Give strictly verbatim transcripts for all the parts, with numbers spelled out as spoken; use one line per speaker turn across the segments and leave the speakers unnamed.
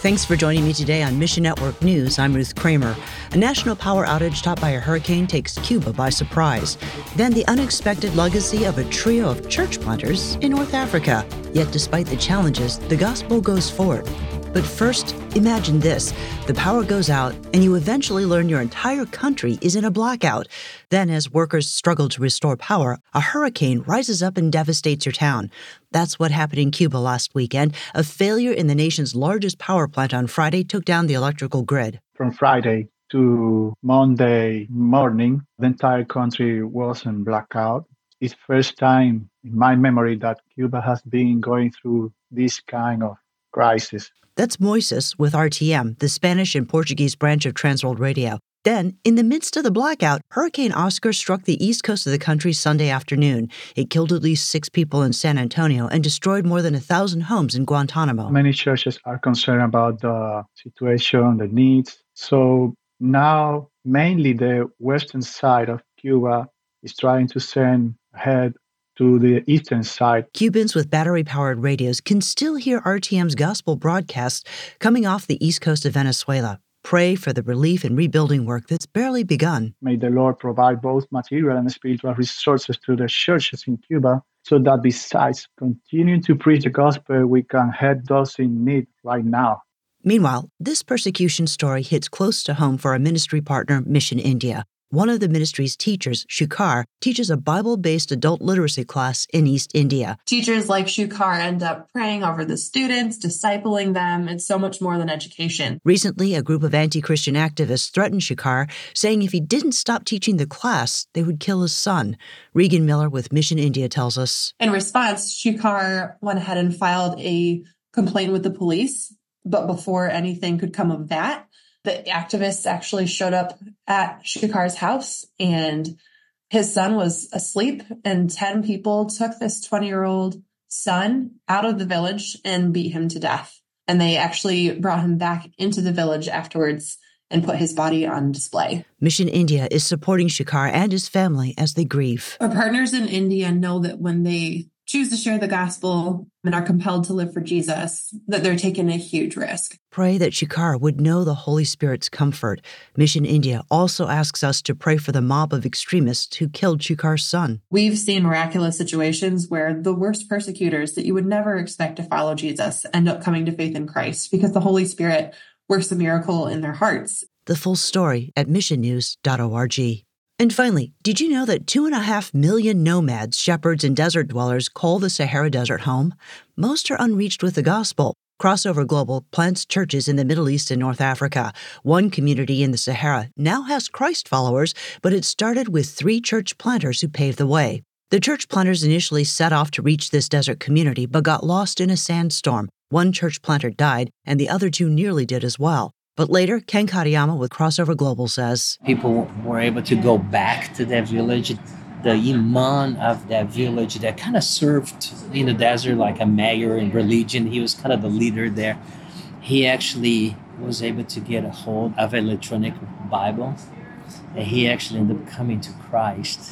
Thanks for joining me today on Mission Network News. I'm Ruth Kramer. A national power outage topped by a hurricane takes Cuba by surprise. Then the unexpected legacy of a trio of church planters in North Africa. Yet despite the challenges, the gospel goes forward. But first, imagine this. The power goes out, and you eventually learn your entire country is in a blackout. Then, as workers struggle to restore power, a hurricane rises up and devastates your town. That's what happened in Cuba last weekend. A failure in the nation's largest power plant on Friday took down the electrical grid.
From Friday to Monday morning, the entire country was in blackout. It's the first time in my memory that Cuba has been going through this kind of crisis.
That's Moises with R T M, the Spanish and Portuguese branch of Transworld Radio. Then, in the midst of the blackout, Hurricane Oscar struck the east coast of the country Sunday afternoon. It killed at least six people in San Antonio and destroyed more than a thousand homes in Guantanamo.
Many churches are concerned about the situation, the needs. So now, mainly the western side of Cuba is trying to send ahead to the eastern side.
Cubans with battery-powered radios can still hear R T M's gospel broadcasts coming off the east coast of Venezuela. Pray for the relief and rebuilding work that's barely begun.
May the Lord provide both material and spiritual resources to the churches in Cuba so that besides continuing to preach the gospel, we can help those in need right now.
Meanwhile, this persecution story hits close to home for our ministry partner, Mission India. One of the ministry's teachers, Shukar, teaches a Bible-based adult literacy class in East India.
Teachers like Shukar end up praying over the students, discipling them. It's so much more than education.
Recently, a group of anti-Christian activists threatened Shukar, saying if he didn't stop teaching the class, they would kill his son. Regan Miller with Mission India tells us.
In response, Shukar went ahead and filed a complaint with the police. But before anything could come of that, the activists actually showed up at Shukar's house, and his son was asleep, and ten people took this twenty-year-old son out of the village and beat him to death. And they actually brought him back into the village afterwards and put his body on display.
Mission India is supporting Shukar and his family as they grieve.
Our partners in India know that when they choose to share the gospel and are compelled to live for Jesus, that they're taking a huge risk.
Pray that Shukar would know the Holy Spirit's comfort. Mission India also asks us to pray for the mob of extremists who killed Shukar's son.
We've seen miraculous situations where the worst persecutors that you would never expect to follow Jesus end up coming to faith in Christ because the Holy Spirit works a miracle in their hearts.
The full story at mission news dot org. And finally, did you know that two and a half million nomads, shepherds, and desert dwellers call the Sahara Desert home? Most are unreached with the gospel. Crossover Global plants churches in the Middle East and North Africa. One community in the Sahara now has Christ followers, but it started with three church planters who paved the way. The church planters initially set off to reach this desert community, but got lost in a sandstorm. One church planter died, and the other two nearly did as well. But later, Ken Katayama with Crossover Global says,
people were able to go back to that village. The imam of that village that kind of served in the desert like a mayor in religion. He was kind of the leader there. He actually was able to get a hold of an electronic Bible. And he actually ended up coming to Christ.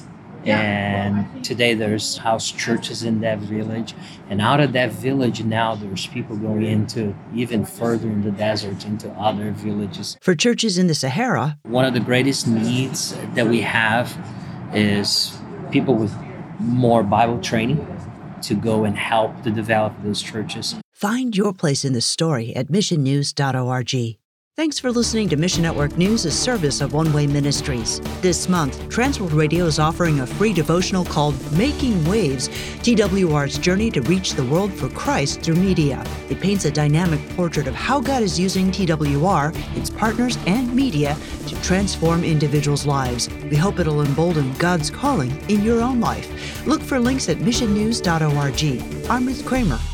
And today there's house churches in that village. And out of that village now there's people going into even further in the desert, into other villages.
For churches in the Sahara,
one of the greatest needs that we have is people with more Bible training to go and help to develop those churches.
Find your place in the story at mission news dot org. Thanks for listening to Mission Network News, a service of One Way Ministries. This month, Transworld Radio is offering a free devotional called Making Waves, T W R's journey to reach the world for Christ through media. It paints a dynamic portrait of how God is using T W R, its partners, and media to transform individuals' lives. We hope it'll embolden God's calling in your own life. Look for links at mission news dot org. I'm Ruth Kramer.